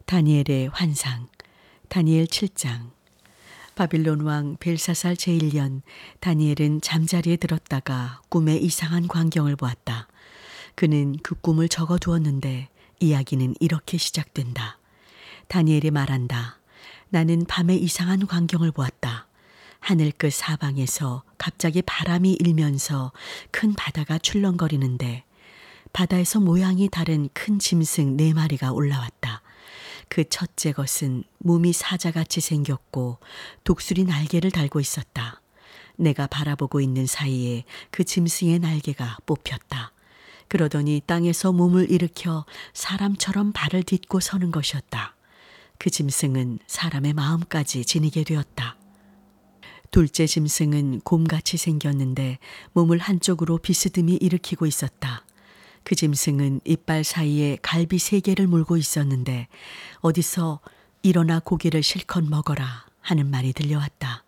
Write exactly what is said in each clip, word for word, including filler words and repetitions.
다니엘의 환상. 다니엘 칠 장. 바빌론 왕 벨사살 제일 년 다니엘은 잠자리에 들었다가 꿈에 이상한 광경을 보았다. 그는 그 꿈을 적어두었는데 이야기는 이렇게 시작된다. 다니엘이 말한다. 나는 밤에 이상한 광경을 보았다. 하늘 끝 사방에서 갑자기 바람이 일면서 큰 바다가 출렁거리는데 바다에서 모양이 다른 큰 짐승 네 마리가 올라왔다. 그 첫째 것은 몸이 사자같이 생겼고 독수리 날개를 달고 있었다. 내가 바라보고 있는 사이에 그 짐승의 날개가 뽑혔다. 그러더니 땅에서 몸을 일으켜 사람처럼 발을 딛고 서는 것이었다. 그 짐승은 사람의 마음까지 지니게 되었다. 둘째 짐승은 곰같이 생겼는데 몸을 한쪽으로 비스듬히 일으키고 있었다. 그 짐승은 이빨 사이에 갈비 세 개를 물고 있었는데 어디서 일어나 고기를 실컷 먹어라 하는 말이 들려왔다.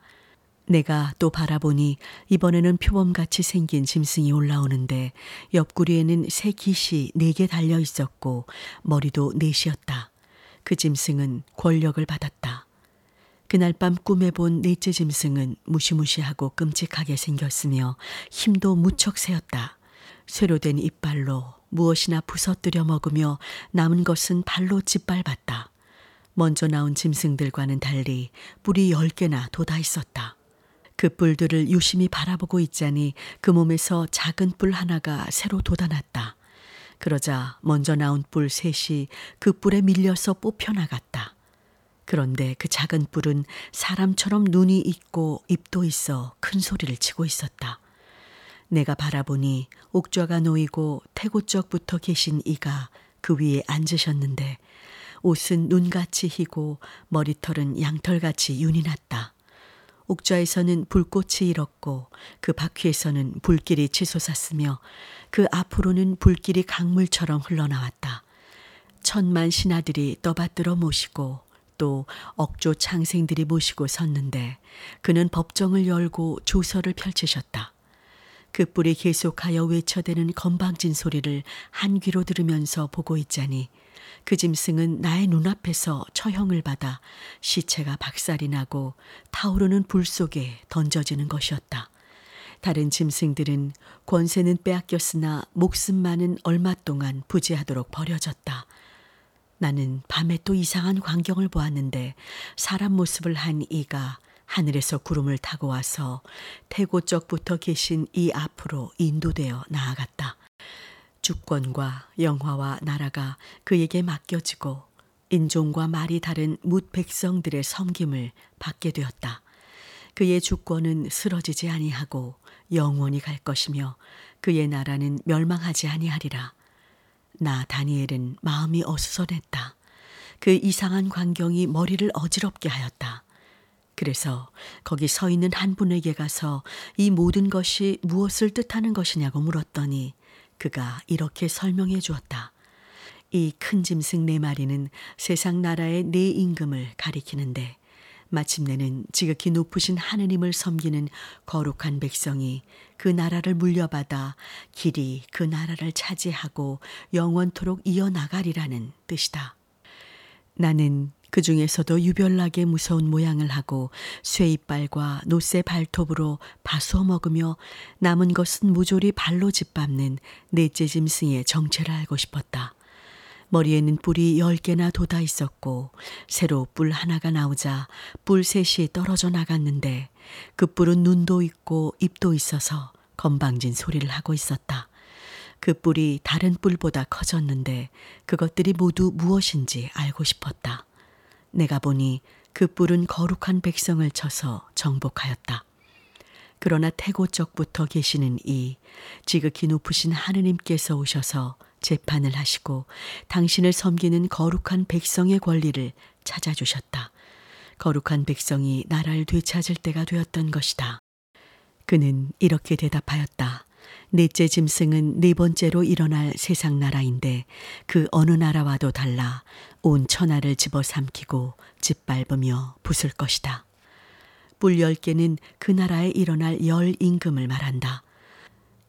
내가 또 바라보니 이번에는 표범같이 생긴 짐승이 올라오는데 옆구리에는 새 깃이 네 개 달려 있었고 머리도 넷이었다. 그 짐승은 권력을 받았다. 그날 밤 꿈에 본 넷째 짐승은 무시무시하고 끔찍하게 생겼으며 힘도 무척 세었다. 쇠로 된 이빨로 무엇이나 부서뜨려 먹으며 남은 것은 발로 짓밟았다. 먼저 나온 짐승들과는 달리 뿔이 열 개나 돋아 있었다. 그 뿔들을 유심히 바라보고 있자니 그 몸에서 작은 뿔 하나가 새로 돋아났다. 그러자 먼저 나온 뿔 셋이 그 뿔에 밀려서 뽑혀나갔다. 그런데 그 작은 뿔은 사람처럼 눈이 있고 입도 있어 큰 소리를 치고 있었다. 내가 바라보니 옥좌가 놓이고 태고쪽부터 계신 이가 그 위에 앉으셨는데 옷은 눈같이 희고 머리털은 양털같이 윤이 났다. 옥좌에서는 불꽃이 일었고 그 바퀴에서는 불길이 치솟았으며 그 앞으로는 불길이 강물처럼 흘러나왔다. 천만 신하들이 떠받들어 모시고 또 억조 창생들이 모시고 섰는데 그는 법정을 열고 조서를 펼치셨다. 그 뿔이 계속하여 외쳐대는 건방진 소리를 한 귀로 들으면서 보고 있자니 그 짐승은 나의 눈앞에서 처형을 받아 시체가 박살이 나고 타오르는 불 속에 던져지는 것이었다. 다른 짐승들은 권세는 빼앗겼으나 목숨만은 얼마 동안 부지하도록 버려졌다. 나는 밤에 또 이상한 광경을 보았는데 사람 모습을 한 이가 하늘에서 구름을 타고 와서 태고쪽부터 계신 이 앞으로 인도되어 나아갔다. 주권과 영화와 나라가 그에게 맡겨지고 인종과 말이 다른 뭇 백성들의 섬김을 받게 되었다. 그의 주권은 쓰러지지 아니하고 영원히 갈 것이며 그의 나라는 멸망하지 아니하리라. 나 다니엘은 마음이 어수선했다. 그 이상한 광경이 머리를 어지럽게 하였다. 그래서 거기 서 있는 한 분에게 가서 이 모든 것이 무엇을 뜻하는 것이냐고 물었더니 그가 이렇게 설명해 주었다. 이 큰 짐승 네 마리는 세상 나라의 네 임금을 가리키는데 마침내는 지극히 높으신 하느님을 섬기는 거룩한 백성이 그 나라를 물려받아 길이 그 나라를 차지하고 영원토록 이어나가리라는 뜻이다. 나는 그 중에서도 유별나게 무서운 모양을 하고 쇠이빨과 노쇠 발톱으로 파수어 먹으며 남은 것은 모조리 발로 짓밟는 넷째 짐승의 정체를 알고 싶었다. 머리에는 뿔이 열 개나 돋아 있었고 새로 뿔 하나가 나오자 뿔 셋이 떨어져 나갔는데 그 뿔은 눈도 있고 입도 있어서 건방진 소리를 하고 있었다. 그 뿔이 다른 뿔보다 커졌는데 그것들이 모두 무엇인지 알고 싶었다. 내가 보니 그 뿔은 거룩한 백성을 쳐서 정복하였다. 그러나 태고쪽부터 계시는 이 지극히 높으신 하느님께서 오셔서 재판을 하시고 당신을 섬기는 거룩한 백성의 권리를 찾아주셨다. 거룩한 백성이 나라를 되찾을 때가 되었던 것이다. 그는 이렇게 대답하였다. 넷째 짐승은 네 번째로 일어날 세상 나라인데 그 어느 나라와도 달라 온 천하를 집어삼키고 짓밟으며 부술 것이다. 뿔 열 개는 그 나라에 일어날 열 임금을 말한다.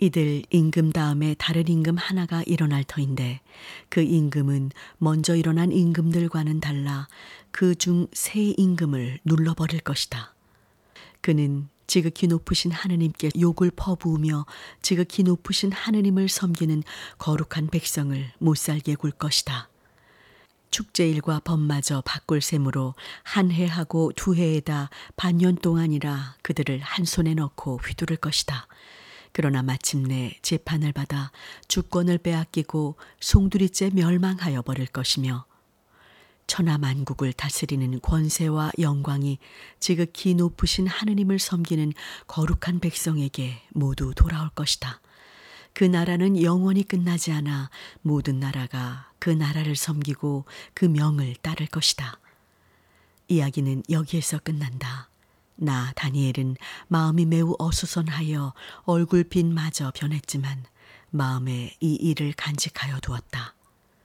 이들 임금 다음에 다른 임금 하나가 일어날 터인데 그 임금은 먼저 일어난 임금들과는 달라 그 중 새 임금을 눌러버릴 것이다. 그는 지극히 높으신 하느님께 욕을 퍼부으며 지극히 높으신 하느님을 섬기는 거룩한 백성을 못살게 굴 것이다. 축제일과 법마저 바꿀 셈으로 한 해하고 두 해에다 반년 동안이라 그들을 한 손에 넣고 휘두를 것이다. 그러나 마침내 재판을 받아 주권을 빼앗기고 송두리째 멸망하여 버릴 것이며 천하 만국을 다스리는 권세와 영광이 지극히 높으신 하느님을 섬기는 거룩한 백성에게 모두 돌아올 것이다. 그 나라는 영원히 끝나지 않아 모든 나라가 그 나라를 섬기고 그 명을 따를 것이다. 이야기는 여기에서 끝난다. 나 다니엘은 마음이 매우 어수선하여 얼굴빛마저 변했지만 마음에 이 일을 간직하여 두었다.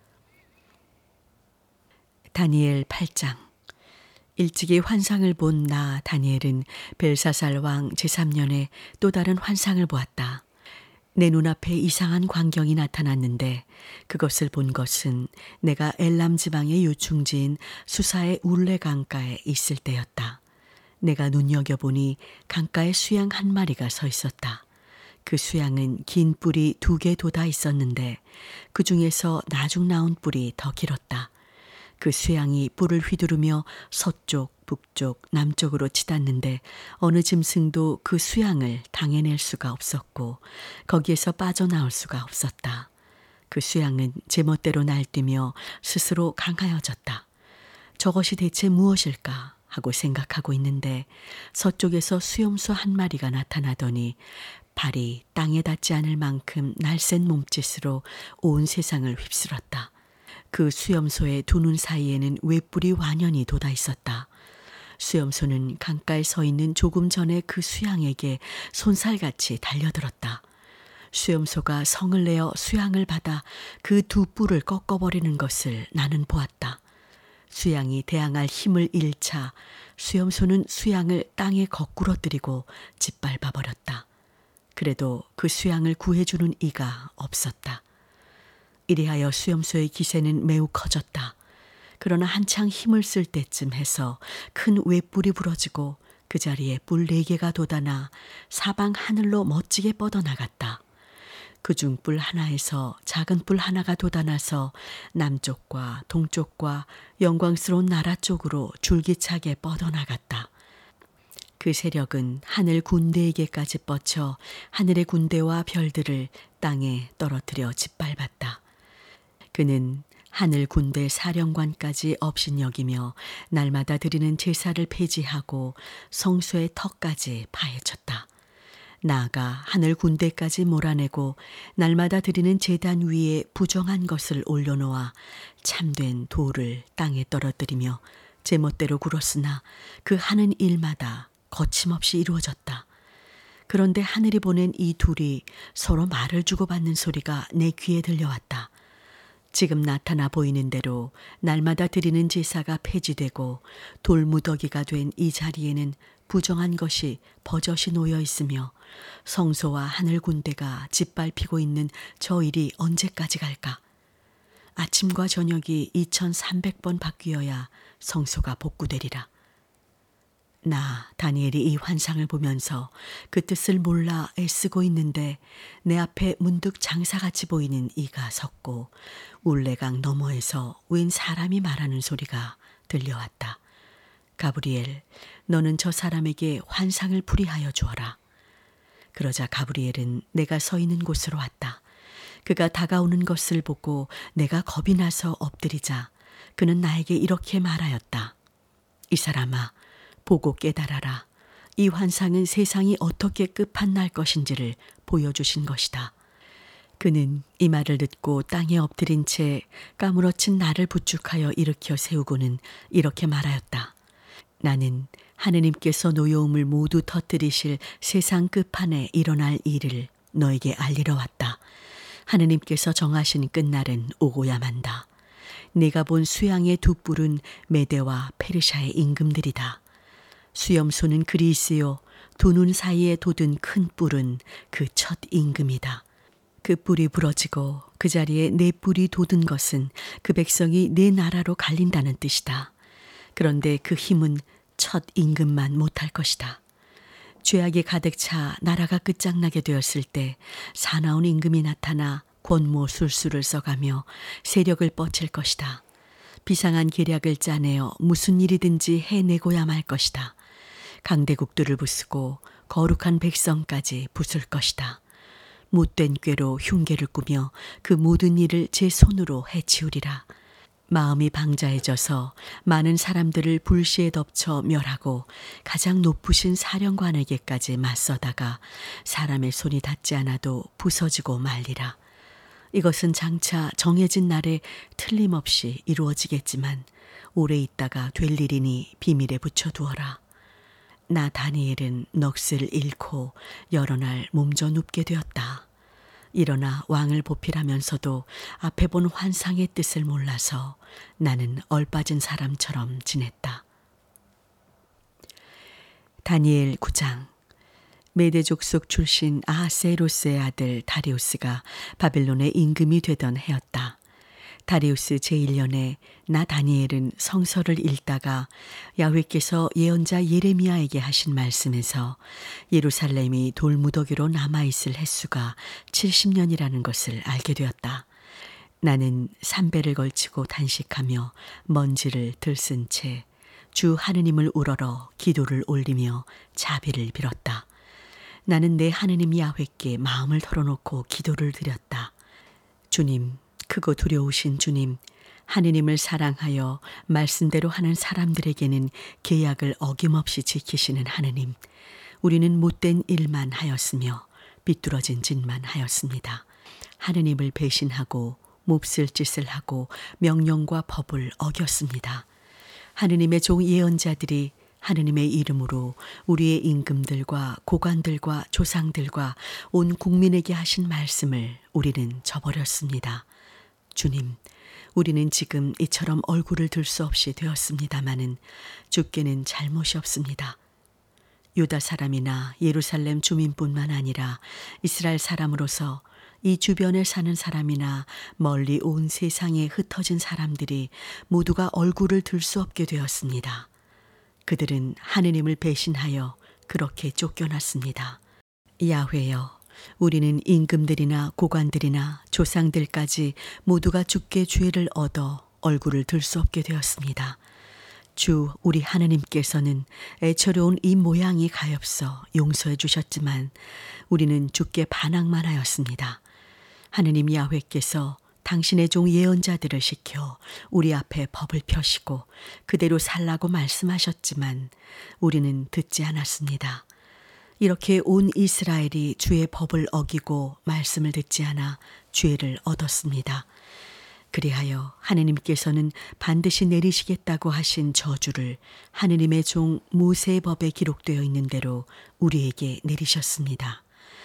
다니엘 팔 장. 일찍이 환상을 본 나 다니엘은 벨사살 왕 제삼 년에 또 다른 환상을 보았다. 내 눈앞에 이상한 광경이 나타났는데 그것을 본 것은 내가 엘람 지방의 요충지인 수사의 울레 강가에 있을 때였다. 내가 눈여겨보니 강가에 수양 한 마리가 서 있었다. 그 수양은 긴 뿔이 두 개 돋아 있었는데 그 중에서 나중 나온 뿔이 더 길었다. 그 수양이 뿔을 휘두르며 서쪽, 북쪽, 남쪽으로 치닫는데 어느 짐승도 그 수양을 당해낼 수가 없었고 거기에서 빠져나올 수가 없었다. 그 수양은 제멋대로 날뛰며 스스로 강하여졌다. 저것이 대체 무엇일까 하고 생각하고 있는데 서쪽에서 수염소 한 마리가 나타나더니 발이 땅에 닿지 않을 만큼 날쌘 몸짓으로 온 세상을 휩쓸었다. 그 수염소의 두 눈 사이에는 외뿔이 완연히 돋아 있었다. 수염소는 강가에 서 있는 조금 전에 그 수양에게 손살같이 달려들었다. 수염소가 성을 내어 수양을 받아 그 두 뿔을 꺾어버리는 것을 나는 보았다. 수양이 대항할 힘을 잃자 수염소는 수양을 땅에 거꾸러뜨리고 짓밟아 버렸다. 그래도 그 수양을 구해주는 이가 없었다. 이리하여 수염소의 기세는 매우 커졌다. 그러나 한창 힘을 쓸 때쯤 해서 큰 외뿔이 부러지고 그 자리에 뿔 네 개가 돋아나 사방 하늘로 멋지게 뻗어나갔다. 그중 뿔 하나에서 작은 뿔 하나가 돋아나서 남쪽과 동쪽과 영광스러운 나라 쪽으로 줄기차게 뻗어나갔다. 그 세력은 하늘 군대에게까지 뻗쳐 하늘의 군대와 별들을 땅에 떨어뜨려 짓밟았다. 그는 하늘 군대 사령관까지 업신여기며 날마다 드리는 제사를 폐지하고 성소의 턱까지 파헤쳤다. 나아가 하늘 군대까지 몰아내고 날마다 드리는 제단 위에 부정한 것을 올려놓아 참된 돌을 땅에 떨어뜨리며 제멋대로 굴었으나 그 하는 일마다 거침없이 이루어졌다. 그런데 하늘이 보낸 이 둘이 서로 말을 주고받는 소리가 내 귀에 들려왔다. 지금 나타나 보이는 대로 날마다 드리는 제사가 폐지되고 돌무더기가 된 이 자리에는 부정한 것이 버젓이 놓여 있으며 성소와 하늘 군대가 짓밟히고 있는 저 일이 언제까지 갈까? 아침과 저녁이 이천삼백 번 바뀌어야 성소가 복구되리라. 나 다니엘이 이 환상을 보면서 그 뜻을 몰라 애쓰고 있는데 내 앞에 문득 장사같이 보이는 이가 섰고 울레강 너머에서 웬 사람이 말하는 소리가 들려왔다. 가브리엘, 너는 저 사람에게 환상을 풀이하여 주어라. 그러자 가브리엘은 내가 서 있는 곳으로 왔다. 그가 다가오는 것을 보고 내가 겁이 나서 엎드리자 그는 나에게 이렇게 말하였다. 이 사람아, 보고 깨달아라. 이 환상은 세상이 어떻게 끝판날 것인지를 보여주신 것이다. 그는 이 말을 듣고 땅에 엎드린 채 까무러친 나를 부축하여 일으켜 세우고는 이렇게 말하였다. 나는 하느님께서 노여움을 모두 터뜨리실 세상 끝판에 일어날 일을 너에게 알리러 왔다. 하느님께서 정하신 끝날은 오고야 만다. 네가 본 수양의 두 뿔은 메대와 페르시아의 임금들이다. 수염소는 그리스요 두 눈 사이에 돋은 큰 뿔은 그 첫 임금이다. 그 뿔이 부러지고 그 자리에 네 뿔이 돋은 것은 그 백성이 네 나라로 갈린다는 뜻이다. 그런데 그 힘은 첫 임금만 못할 것이다. 죄악이 가득 차 나라가 끝장나게 되었을 때 사나운 임금이 나타나 권모 술수를 써가며 세력을 뻗칠 것이다. 비상한 계략을 짜내어 무슨 일이든지 해내고야 말 것이다. 강대국들을 부수고 거룩한 백성까지 부술 것이다. 못된 꾀로 흉계를 꾸며 그 모든 일을 제 손으로 해치우리라. 마음이 방자해져서 많은 사람들을 불시에 덮쳐 멸하고 가장 높으신 사령관에게까지 맞서다가 사람의 손이 닿지 않아도 부서지고 말리라. 이것은 장차 정해진 날에 틀림없이 이루어지겠지만 오래 있다가 될 일이니 비밀에 붙여두어라. 나 다니엘은 넋을 잃고 여러 날 몸져 눕게 되었다. 일어나 왕을 보필하면서도 앞에 본 환상의 뜻을 몰라서 나는 얼빠진 사람처럼 지냈다. 다니엘 구 장. 메대 족속 출신 아하세로스의 아들 다리우스가 바벨론의 임금이 되던 해였다. 다리우스 제일 년에 나 다니엘은 성서를 읽다가 야훼께서 예언자 예레미야에게 하신 말씀에서 예루살렘이 돌무더기로 남아있을 횟수가 칠십 년이라는 것을 알게 되었다. 나는 삼배를 걸치고 단식하며 먼지를 들쓴 채 주 하느님을 우러러 기도를 올리며 자비를 빌었다. 나는 내 하느님 야훼께 마음을 털어놓고 기도를 드렸다. 주님, 크고 두려우신 주님, 하느님을 사랑하여 말씀대로 하는 사람들에게는 계약을 어김없이 지키시는 하느님, 우리는 못된 일만 하였으며 비뚤어진 짓만 하였습니다. 하느님을 배신하고 몹쓸 짓을 하고 명령과 법을 어겼습니다. 하느님의 종 예언자들이 하느님의 이름으로 우리의 임금들과 고관들과 조상들과 온 국민에게 하신 말씀을 우리는 저버렸습니다. 주님, 우리는 지금 이처럼 얼굴을 들 수 없이 되었습니다마는 주께는 잘못이 없습니다. 유다 사람이나 예루살렘 주민뿐만 아니라 이스라엘 사람으로서 이 주변에 사는 사람이나 멀리 온 세상에 흩어진 사람들이 모두가 얼굴을 들 수 없게 되었습니다. 그들은 하느님을 배신하여 그렇게 쫓겨났습니다. 야훼여, 우리는 임금들이나 고관들이나 조상들까지 모두가 주께 죄를 얻어 얼굴을 들 수 없게 되었습니다. 주 우리 하느님께서는 애처로운 이 모양이 가엾어 용서해 주셨지만 우리는 주께 반항만 하였습니다. 하느님 야훼께서 당신의 종 예언자들을 시켜 우리 앞에 법을 펴시고 그대로 살라고 말씀하셨지만 우리는 듣지 않았습니다. 이렇게 온 이스라엘이 주의 법을 어기고 말씀을 듣지 않아 죄를 얻었습니다. 그리하여 하느님께서는 반드시 내리시겠다고 하신 저주를 하느님의 종 모세의 법에 기록되어 있는 대로 우리에게 내리셨습니다.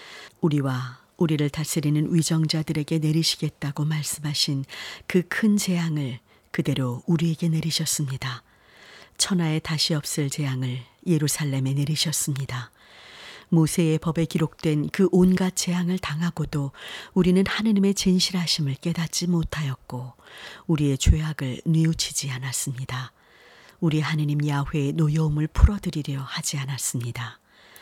우리와 우리를 다스리는 위정자들에게 내리시겠다고 말씀하신 그 큰 재앙을 그대로 우리에게 내리셨습니다. 천하에 다시 없을 재앙을 예루살렘에 내리셨습니다. 모세의 법에 기록된 그 온갖 재앙을 당하고도 우리는 하느님의 진실하심을 깨닫지 못하였고 우리의 죄악을 뉘우치지 않았습니다. 우리 하느님 야훼의 노여움을 풀어드리려 하지 않았습니다.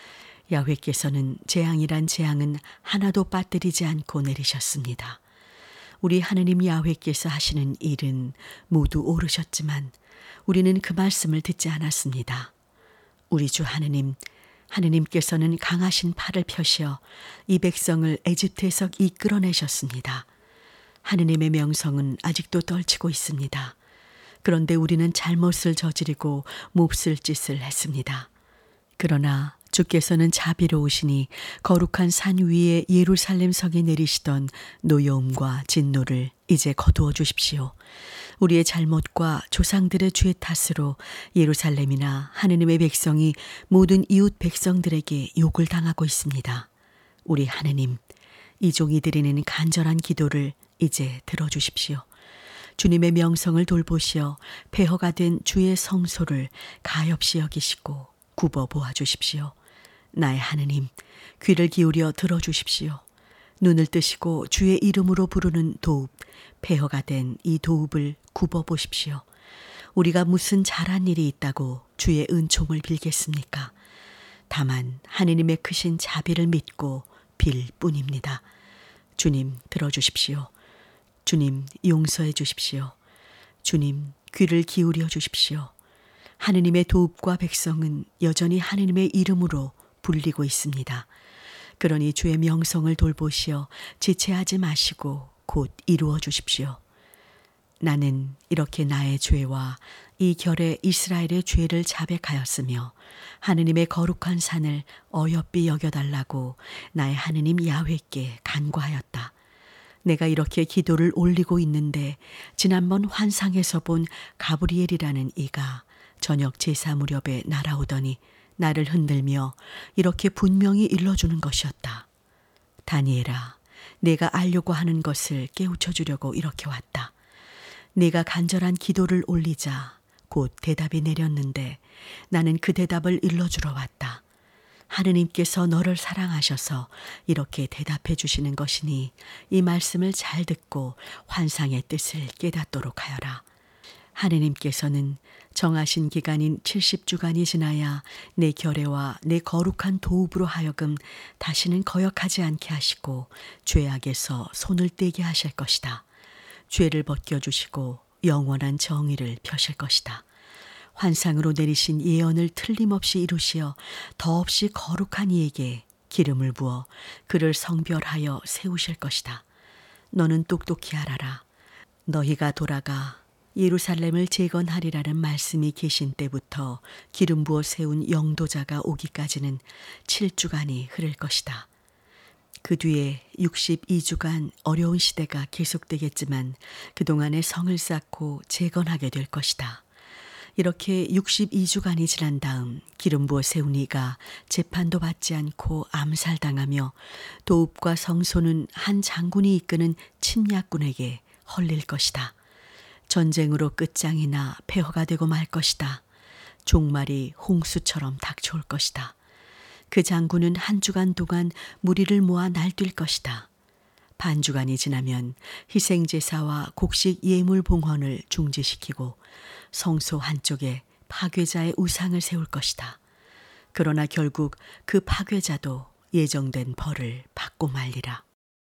야훼께서는 재앙이란 재앙은 하나도 빠뜨리지 않고 내리셨습니다. 우리 하느님 야훼께서 하시는 일은 모두 옳으셨지만 우리는 그 말씀을 듣지 않았습니다. 우리 주 하느님, 하느님께서는 강하신 팔을 펴시어 이 백성을 애집트에서 이끌어내셨습니다. 하느님의 명성은 아직도 떨치고 있습니다. 그런데 우리는 잘못을 저지르고 몹쓸 짓을 했습니다. 그러나 주께서는 자비로우시니 거룩한 산 위에 예루살렘 성에 내리시던 노여움과 진노를 이제 거두어 주십시오. 우리의 잘못과 조상들의 죄 탓으로 예루살렘이나 하느님의 백성이 모든 이웃 백성들에게 욕을 당하고 있습니다. 우리 하느님, 이 종이 드리는 간절한 기도를 이제 들어주십시오. 주님의 명성을 돌보시어 폐허가 된 주의 성소를 가엾이 여기시고 굽어 보아 주십시오. 나의 하느님, 귀를 기울여 들어주십시오. 눈을 뜨시고 주의 이름으로 부르는 도읍, 폐허가 된 이 도읍을 굽어 보십시오. 우리가 무슨 잘한 일이 있다고 주의 은총을 빌겠습니까? 다만 하느님의 크신 자비를 믿고 빌 뿐입니다. 주님, 들어주십시오. 주님, 용서해 주십시오. 주님, 귀를 기울여 주십시오. 하느님의 도읍과 백성은 여전히 하느님의 이름으로 불리고 있습니다. 그러니 주의 명성을 돌보시어 지체하지 마시고 곧 이루어 주십시오. 나는 이렇게 나의 죄와 이 결에 이스라엘의 죄를 자백하였으며 하느님의 거룩한 산을 어여삐 여겨달라고 나의 하느님 야훼께 간구하였다. 내가 이렇게 기도를 올리고 있는데 지난번 환상에서 본 가브리엘이라는 이가 저녁 제사 무렵에 날아오더니 나를 흔들며 이렇게 분명히 일러주는 것이었다. 다니엘아, 내가 알려고 하는 것을 깨우쳐 주려고 이렇게 왔다. 네가 간절한 기도를 올리자 곧 대답이 내렸는데 나는 그 대답을 일러주러 왔다. 하느님께서 너를 사랑하셔서 이렇게 대답해 주시는 것이니 이 말씀을 잘 듣고 환상의 뜻을 깨닫도록 하여라. 하느님께서는 정하신 기간인 칠십 주간이 지나야 내 결례와 내 거룩한 도읍으로 하여금 다시는 거역하지 않게 하시고 죄악에서 손을 떼게 하실 것이다. 죄를 벗겨주시고 영원한 정의를 펴실 것이다. 환상으로 내리신 예언을 틀림없이 이루시어 더없이 거룩한 이에게 기름을 부어 그를 성별하여 세우실 것이다. 너는 똑똑히 알아라. 너희가 돌아가 예루살렘을 재건하리라는 말씀이 계신 때부터 기름 부어 세운 영도자가 오기까지는 칠 주간이 흐를 것이다. 그 뒤에 육십이 주간 어려운 시대가 계속되겠지만 그동안에 성을 쌓고 재건하게 될 것이다. 이렇게 육십이 주간이 지난 다음 기름 부어 세운 이가 재판도 받지 않고 암살당하며 도읍과 성소는 한 장군이 이끄는 침략군에게 헐릴 것이다. 전쟁으로 끝장이 나 폐허가 되고 말 것이다. 종말이 홍수처럼 닥쳐올 것이다. 그 장군은 한 주간 동안 무리를 모아 날뛸 것이다. 반주간이 지나면 희생제사와 곡식 예물 봉헌을 중지시키고 성소 한쪽에 파괴자의 우상을 세울 것이다. 그러나 결국 그 파괴자도 예정된 벌을 받고 말리라.